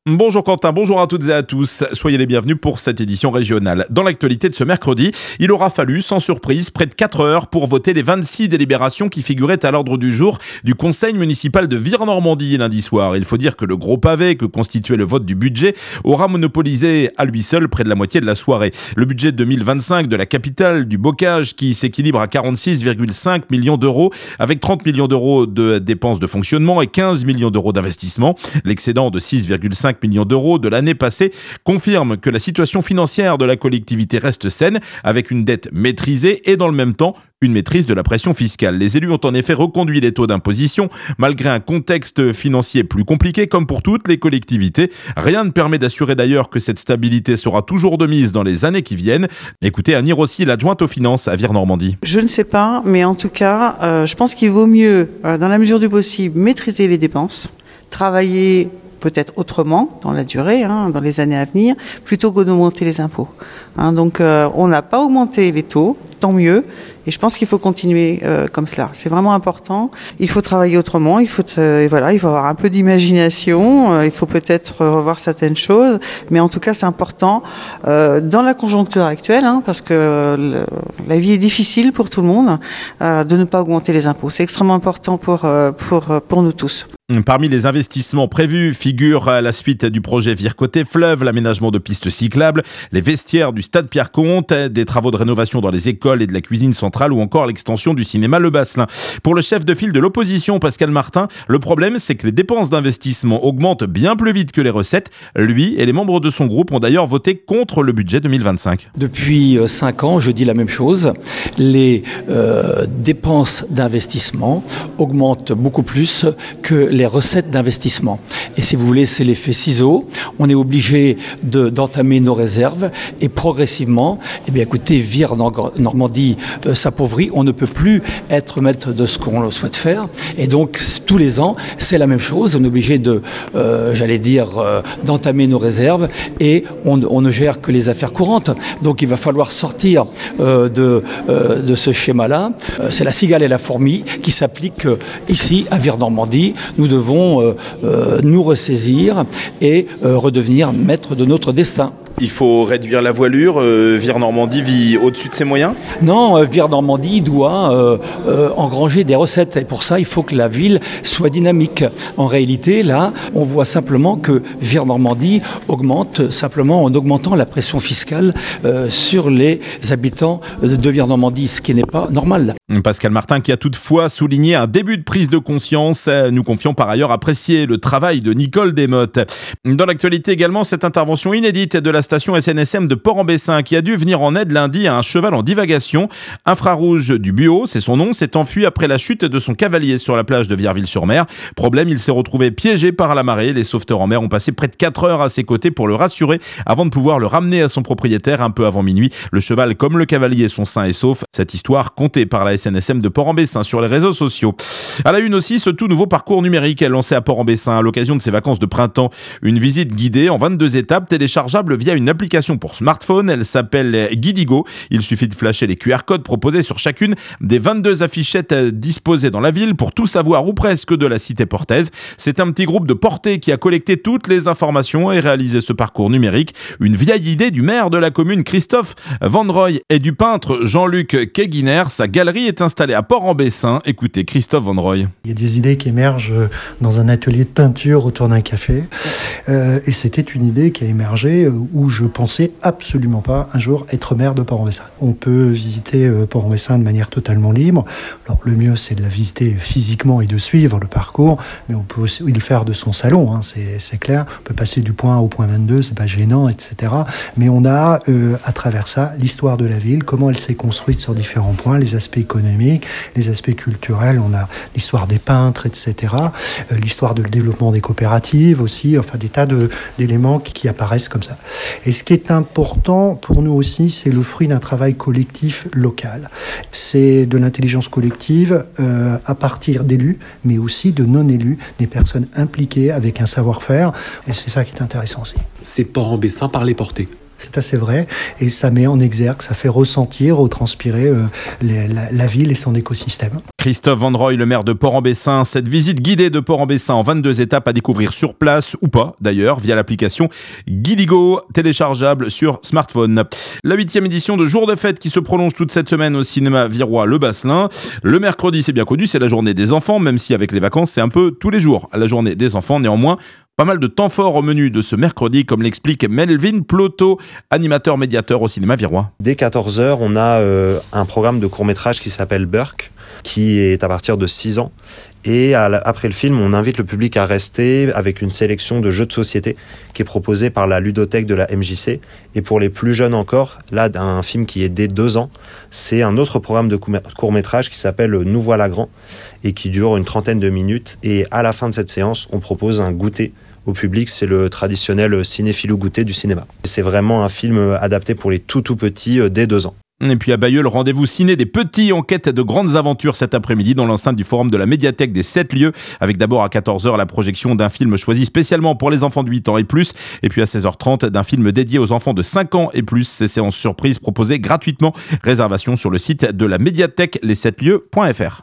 Bonjour Quentin, bonjour à toutes et à tous. Soyez les bienvenus pour cette édition régionale. Dans l'actualité de ce mercredi, il aura fallu, sans surprise, près de 4 heures pour voter les 26 délibérations qui figuraient à l'ordre du jour du conseil municipal de Vire-Normandie lundi soir. Il faut dire que le gros pavé que constituait le vote du budget aura monopolisé à lui seul près de la moitié de la soirée. Le budget 2025 de la capitale du bocage qui s'équilibre à 46,5 millions d'euros avec 30 millions d'euros de dépenses de fonctionnement et 15 millions d'euros d'investissement. L'excédent de 6,5 millions d'euros de l'année passée confirme que la situation financière de la collectivité reste saine avec une dette maîtrisée et dans le même temps une maîtrise de la pression fiscale. Les élus ont en effet reconduit les taux d'imposition malgré un contexte financier plus compliqué comme pour toutes les collectivités. Rien ne permet d'assurer d'ailleurs que cette stabilité sera toujours de mise dans les années qui viennent. Écoutez Annie Rossi, l'adjointe aux finances à Vire-Normandie. Je ne sais pas, mais en tout cas, je pense qu'il vaut mieux, dans la mesure du possible, maîtriser les dépenses, travailler peut-être autrement dans la durée, dans les années à venir, plutôt que d'augmenter les impôts. Donc on n'a pas augmenté les taux, tant mieux. Et je pense qu'il faut continuer comme cela. C'est vraiment important. Il faut travailler autrement. Il faut avoir un peu d'imagination. Il faut peut-être revoir certaines choses. Mais en tout cas, c'est important dans la conjoncture actuelle, parce que la vie est difficile pour tout le monde, de ne pas augmenter les impôts. C'est extrêmement important pour nous tous. Parmi les investissements prévus figure la suite du projet Vire-Côté Fleuve, l'aménagement de pistes cyclables, les vestiaires du stade Pierre-Comte, des travaux de rénovation dans les écoles et de la cuisine centrale ou encore l'extension du cinéma Le Basselin. Pour le chef de file de l'opposition, Pascal Martin, le problème c'est que les dépenses d'investissement augmentent bien plus vite que les recettes. Lui et les membres de son groupe ont d'ailleurs voté contre le budget 2025. Depuis 5 ans, je dis la même chose. Les dépenses d'investissement augmentent beaucoup plus que les recettes d'investissement. Et si vous voulez, c'est l'effet ciseau. On est obligé d'entamer nos réserves et progressivement, écoutez, Vire-Normandie s'appauvrit. On ne peut plus être maître de ce qu'on souhaite faire. Et donc, tous les ans, c'est la même chose. On est obligé d'entamer nos réserves et on ne gère que les affaires courantes. Donc, il va falloir sortir de ce schéma-là. C'est la cigale et la fourmi qui s'appliquent ici à Vire-Normandie. Nous devons nous ressaisir et redevenir maître de notre destin. Il faut réduire la voilure. Vire-Normandie vit au-dessus de ses moyens ? Non, Vire-Normandie doit engranger des recettes. Et pour ça, il faut que la ville soit dynamique. En réalité, là, on voit simplement que Vire-Normandie augmente simplement en augmentant la pression fiscale sur les habitants de Vire-Normandie, ce qui n'est pas normal. Pascal Martin qui a toutefois souligné un début de prise de conscience. Nous confions par ailleurs apprécier le travail de Nicole Desmottes. Dans l'actualité également, cette intervention inédite de la station SNSM de Port-en-Bessin qui a dû venir en aide lundi à un cheval en divagation. Infrarouge du Buot, c'est son nom, s'est enfui après la chute de son cavalier sur la plage de Vierville-sur-Mer. Problème, il s'est retrouvé piégé par la marée. Les sauveteurs en mer ont passé près de 4 heures à ses côtés pour le rassurer avant de pouvoir le ramener à son propriétaire un peu avant minuit. Le cheval comme le cavalier sont sains et saufs. Cette histoire contée par la SNSM de Port-en-Bessin sur les réseaux sociaux. À la une aussi, ce tout nouveau parcours numérique lancé à Port-en-Bessin à l'occasion de ses vacances de printemps. Une visite guidée en 22 étapes téléchargeable via une application pour smartphone. Elle s'appelle Guidigo. Il suffit de flasher les QR codes proposés sur chacune des 22 affichettes disposées dans la ville pour tout savoir ou presque de la cité portaise. C'est un petit groupe de portés qui a collecté toutes les informations et réalisé ce parcours numérique. Une vieille idée du maire de la commune Christophe Van Roy et du peintre Jean-Luc Keguiner. Sa galerie est installée à Port-en-Bessin. Écoutez Christophe Van Roy. Il y a des idées qui émergent dans un atelier de peinture autour d'un café. Et c'était une idée qui a émergé où je pensais absolument pas un jour être maire de Port-en-Bessin. On peut visiter Port-en-Bessin de manière totalement libre. Alors le mieux c'est de la visiter physiquement et de suivre le parcours, mais on peut aussi le faire de son salon, c'est clair. On peut passer du point A au point 22, c'est pas gênant, etc. Mais on a à travers ça l'histoire de la ville, comment elle s'est construite sur différents points, les aspects économiques, les aspects culturels, on a l'histoire des peintres, etc. L'histoire de le développement des coopératives aussi, enfin des tas d'éléments qui apparaissent comme ça. Et ce qui est important pour nous aussi, c'est le fruit d'un travail collectif local. C'est de l'intelligence collective à partir d'élus, mais aussi de non-élus, des personnes impliquées avec un savoir-faire. Et c'est ça qui est intéressant aussi. C'est Port-en-Bessin par les portées. c'est assez vrai, et ça met en exergue, ça fait ressentir, retranspirer la ville et son écosystème. Christophe Van Roy, le maire de Port-en-Bessin, cette visite guidée de Port-en-Bessin en 22 étapes à découvrir sur place ou pas d'ailleurs via l'application Guiligo, téléchargeable sur smartphone. La 8e édition de Jour de fête qui se prolonge toute cette semaine au cinéma Virois Le Basselin. Le mercredi, c'est bien connu, c'est la journée des enfants, même si avec les vacances c'est un peu tous les jours la journée des enfants. Néanmoins, pas mal de temps fort au menu de ce mercredi, comme l'explique Melvin Ploto, animateur médiateur au cinéma Virois. Dès 14h, on a un programme de court-métrage qui s'appelle Burke, qui est à partir de 6 ans. Et après le film, on invite le public à rester avec une sélection de jeux de société qui est proposée par la ludothèque de la MJC. Et pour les plus jeunes encore, là, un film qui est dès 2 ans, c'est un autre programme de court-métrage qui s'appelle Nous voilà grands et qui dure une 30aine de minutes. Et à la fin de cette séance, on propose un goûter au public. C'est le traditionnel cinéphilo goûter du cinéma. C'est vraiment un film adapté pour les tout petits dès 2 ans. Et puis à Bailleul, le rendez-vous ciné des petits en quête de grandes aventures cet après-midi dans l'enceinte du forum de la médiathèque des 7 lieux, avec d'abord à 14h la projection d'un film choisi spécialement pour les enfants de 8 ans et plus, et puis à 16h30 d'un film dédié aux enfants de 5 ans et plus. Ces séances surprises proposées gratuitement. Réservation sur le site de la médiathèque les7lieux.fr.